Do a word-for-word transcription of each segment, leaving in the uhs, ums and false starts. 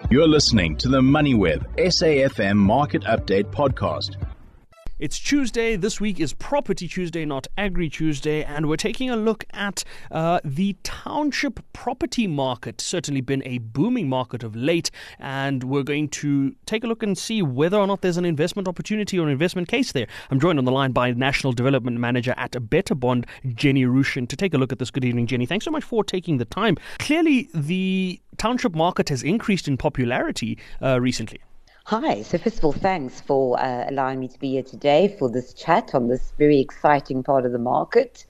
You're listening to the MoneyWeb S A F M Market Update Podcast. It's Tuesday. This week is Property Tuesday, not Agri Tuesday, and we're taking a look at uh, the township property market. Certainly been a booming market of late, and we're going to take a look and see whether or not there's an investment opportunity or an investment case there. I'm joined on the line by National Development Manager at Better Bond, Jenny Rushin, to take a look at this. Good evening, Jenny. Thanks so much for taking the time. Clearly, the township market has increased in popularity uh, recently. Hi. So first of all, thanks for uh, allowing me to be here today for this chat on this very exciting part of the market.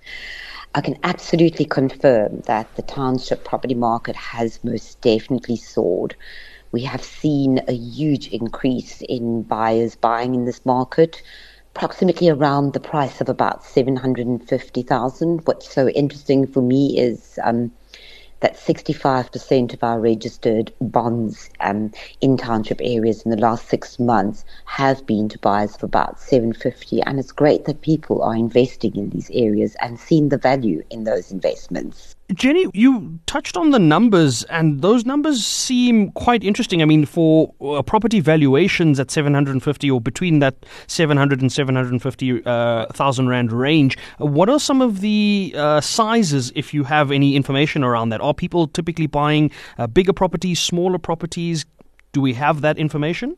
I can absolutely confirm that the township property market has most definitely soared. We have seen a huge increase in buyers buying in this market, approximately around the price of about seven hundred fifty thousand dollars. What's so interesting for me is um, that sixty-five percent of our registered bonds um, in township areas in the last six months have been to buyers of about seven hundred fifty thousand dollars. And it's great that people are investing in these areas and seeing the value in those investments. Jenny, you touched on the numbers, and those numbers seem quite interesting. I mean, for uh, property valuations at seven hundred fifty or between that seven hundred and seven hundred fifty thousand uh, rand range, uh, what are some of the uh, sizes, if you have any information around that? Are people typically buying uh, bigger properties, smaller properties? Do we have that information?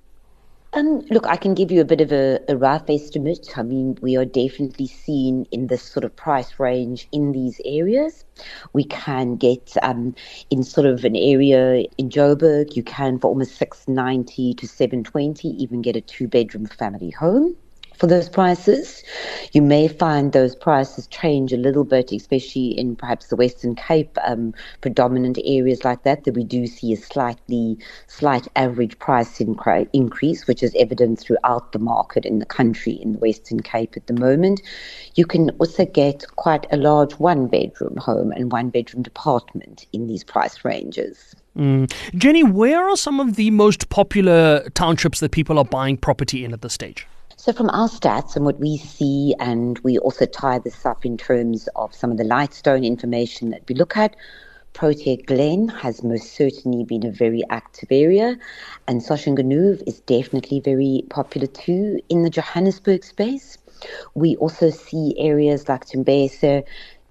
Um, look, I can give you a bit of a, a rough estimate. I mean, we are definitely seeing in this sort of price range in these areas. We can get um, in sort of an area in Joburg, you can for almost six ninety to seven twenty even get a two-bedroom family home. For those prices, you may find those prices change a little bit, especially in perhaps the Western Cape, um, predominant areas like that, that we do see a slightly slight average price incre- increase, which is evident throughout the market in the country in the Western Cape at the moment. You can also get quite a large one-bedroom home and one-bedroom department in these price ranges. Mm. Jenny, where are some of the most popular townships that people are buying property in at this stage? So from our stats and what we see, and we also tie this up in terms of some of the Lightstone information that we look at, Protea Glen has most certainly been a very active area, and Soshanguve is definitely very popular too in the Johannesburg space. We also see areas like Tembesa,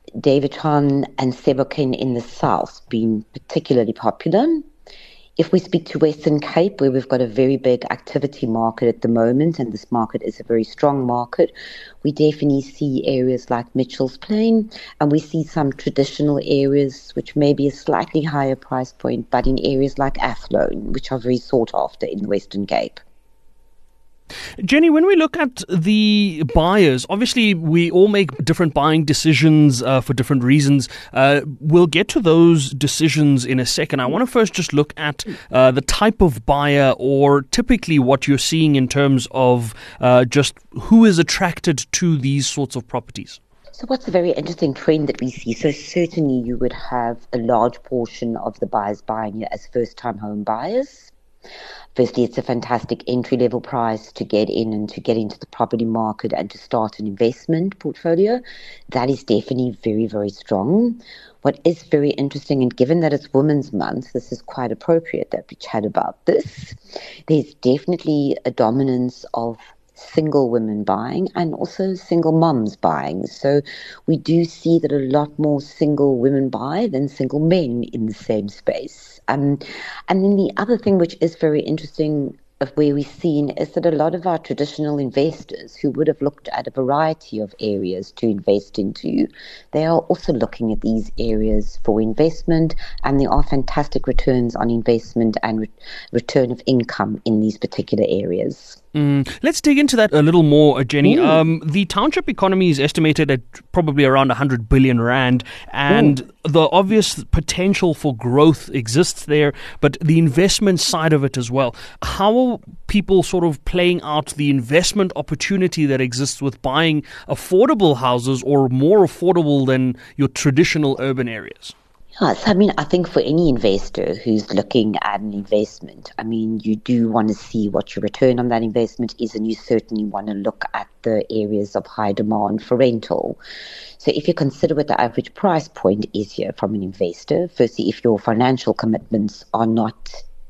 Daveyton and Sebokeng in the south being particularly popular. If we speak to Western Cape, where we've got a very big activity market at the moment, and this market is a very strong market, we definitely see areas like Mitchell's Plain, and we see some traditional areas which may be a slightly higher price point, but in areas like Athlone, which are very sought after in the Western Cape. Jenny, when we look at the buyers, obviously we all make different buying decisions uh, for different reasons. Uh, we'll get to those decisions in a second. I want to first just look at uh, the type of buyer, or typically what you're seeing in terms of uh, just who is attracted to these sorts of properties. So what's a very interesting trend that we see? So certainly you would have a large portion of the buyers buying here as first-time home buyers. Firstly, it's a fantastic entry-level price to get in and to get into the property market and to start an investment portfolio. That is definitely very, very strong. What is very interesting, and given that it's Women's Month, this is quite appropriate that we chat about this. There's definitely a dominance of single women buying and also single mums buying. So we do see that a lot more single women buy than single men in the same space. Um, and then the other thing which is very interesting of where we've seen is that a lot of our traditional investors who would have looked at a variety of areas to invest into, they are also looking at these areas for investment, and there are fantastic returns on investment and re- return of income in these particular areas. Mm. Let's dig into that a little more, Jenny. Mm. Um, the township economy is estimated at probably around one hundred billion rand, and mm. the obvious potential for growth exists there, but the investment side of it as well. How are people sort of playing out the investment opportunity that exists with buying affordable houses, or more affordable than your traditional urban areas? Yes, I mean, I think for any investor who's looking at an investment, I mean, you do want to see what your return on that investment is, and you certainly want to look at the areas of high demand for rental. So if you consider what the average price point is here from an investor, firstly, if your financial commitments are not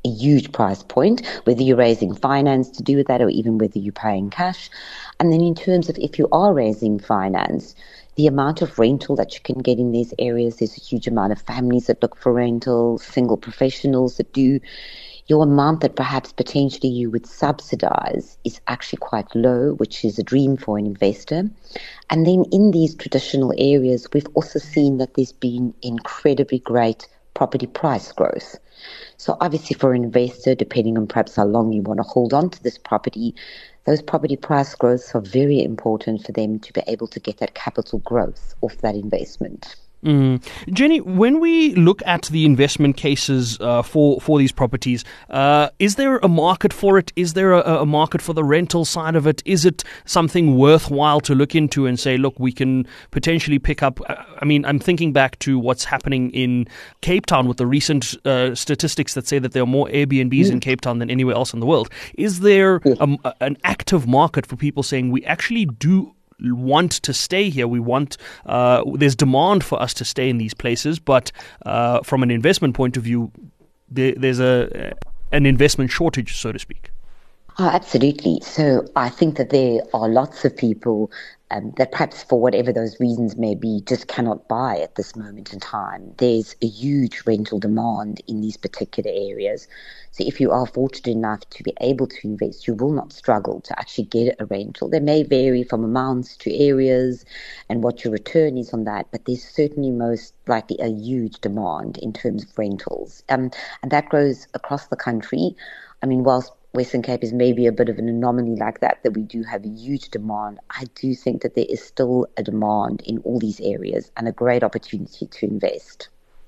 a huge price point, whether you're raising finance to do with that or even whether you're paying cash. And then in terms of if you are raising finance, the amount of rental that you can get in these areas, there's a huge amount of families that look for rental, single professionals that do. Your amount that perhaps potentially you would subsidize is actually quite low, which is a dream for an investor. And then in these traditional areas, we've also seen that there's been incredibly great property price growth. So obviously for an investor, depending on perhaps how long you want to hold on to this property, those property price growths are very important for them to be able to get that capital growth off that investment. Mm. Jenny, when we look at the investment cases uh, for for these properties, uh, is there a market for it? Is there a, a market for the rental side of it? Is it something worthwhile to look into and say, look, we can potentially pick up? I mean, I'm thinking back to what's happening in Cape Town with the recent uh, statistics that say that there are more Airbnbs mm. in Cape Town than anywhere else in the world. Is there yeah. a, an active market for people saying we actually do want to stay here, we want uh, there's demand for us to stay in these places, but uh, from an investment point of view, there, there's a an investment shortage, so to speak? Oh, absolutely. So I think that there are lots of people um, that perhaps for whatever those reasons may be, just cannot buy at this moment in time. There's a huge rental demand in these particular areas. So if you are fortunate enough to be able to invest, you will not struggle to actually get a rental. They may vary from amounts to areas and what your return is on that, but there's certainly most likely a huge demand in terms of rentals. Um, and that grows across the country. I mean, whilst Western Cape is maybe a bit of an anomaly like that, that we do have a huge demand, I do think that there is still a demand in all these areas and a great opportunity to invest.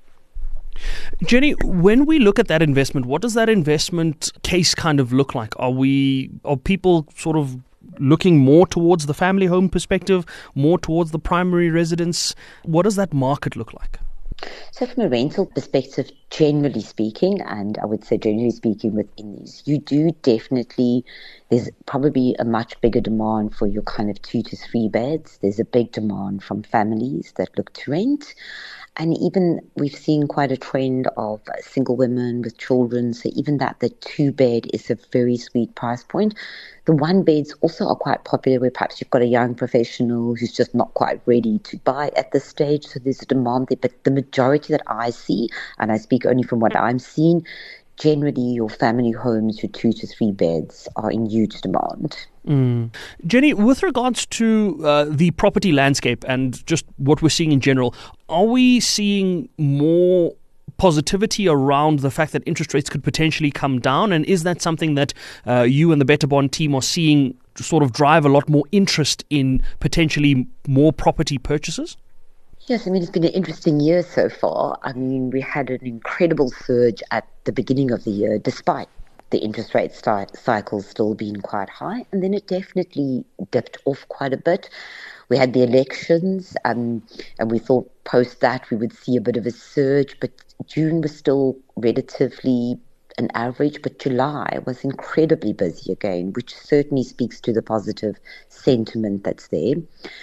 Jenny, when we look at that investment, what does that investment case kind of look like? Are we, are people sort of looking more towards the family home perspective, more towards the primary residence? What does that market look like? So from a rental perspective, generally speaking, and I would say generally speaking within these, you do definitely, there's probably a much bigger demand for your kind of two to three beds. There's a big demand from families that look to rent. And even we've seen quite a trend of single women with children. So even that, the two bed is a very sweet price point. The one beds also are quite popular where perhaps you've got a young professional who's just not quite ready to buy at this stage. So there's a demand there. But the majority that I see, and I speak only from what I'm seeing, generally your family homes, your two to three beds are in huge demand. Mm. Jenny, with regards to uh, the property landscape and just what we're seeing in general, are we seeing more positivity around the fact that interest rates could potentially come down? And is that something that uh, you and the Better Bond team are seeing sort of drive a lot more interest in potentially more property purchases? Yes, I mean, it's been an interesting year so far. I mean, we had an incredible surge at the beginning of the year, despite the interest rate st- cycle still being quite high. And then it definitely dipped off quite a bit. We had the elections, um, and we thought post that we would see a bit of a surge, but June was still relatively an average, but July was incredibly busy again, which certainly speaks to the positive sentiment that's there.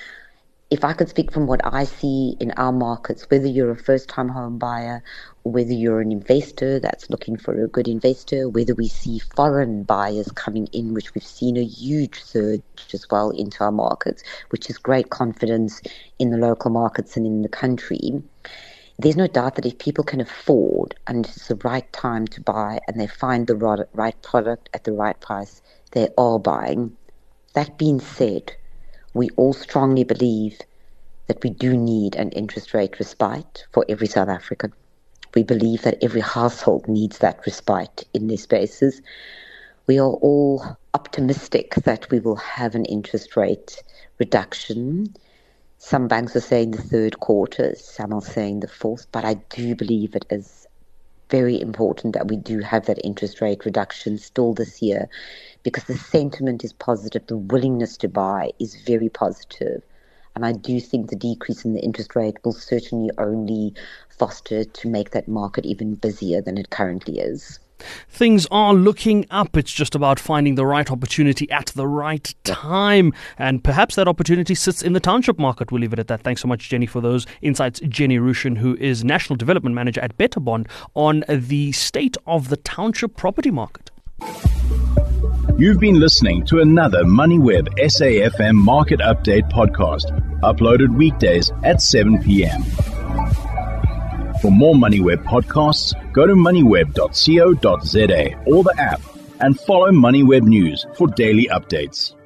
If I could speak from what I see in our markets, whether you're a first-time home buyer, or whether you're an investor that's looking for a good investor, whether we see foreign buyers coming in, which we've seen a huge surge as well into our markets, which is great confidence in the local markets and in the country. There's no doubt that if people can afford and it's the right time to buy and they find the right product at the right price, they are buying. That being said, we all strongly believe that we do need an interest rate respite for every South African. We believe that every household needs that respite in their spaces. We are all optimistic that we will have an interest rate reduction. Some banks are saying the third quarter, some are saying the fourth, but I do believe it is very important that we do have that interest rate reduction still this year, because the sentiment is positive, the willingness to buy is very positive. And I do think the decrease in the interest rate will certainly only foster to make that market even busier than it currently is. Things are looking up. It's just about finding the right opportunity at the right time. And perhaps that opportunity sits in the township market. We'll leave it at that. Thanks so much, Jenny, for those insights. Jenny Rushin, who is National Development Manager at Better Bond, on the state of the township property market. You've been listening to another MoneyWeb S A F M Market Update podcast, uploaded weekdays at seven p.m. For more MoneyWeb podcasts, go to moneyweb dot co dot za or the app and follow MoneyWeb News for daily updates.